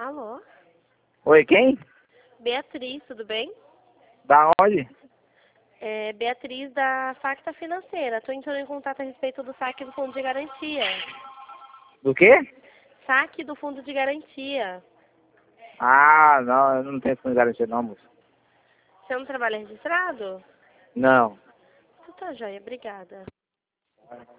Alô? Oi, quem? Beatriz, tudo bem? Da onde? É Beatriz da Facta Financeira. Estou entrando em contato a respeito do saque do fundo de garantia. Do quê? Saque do fundo de garantia. Ah, não, eu não tenho fundo de garantia não, moço. Você não trabalha registrado? Não. Tá joia, obrigada.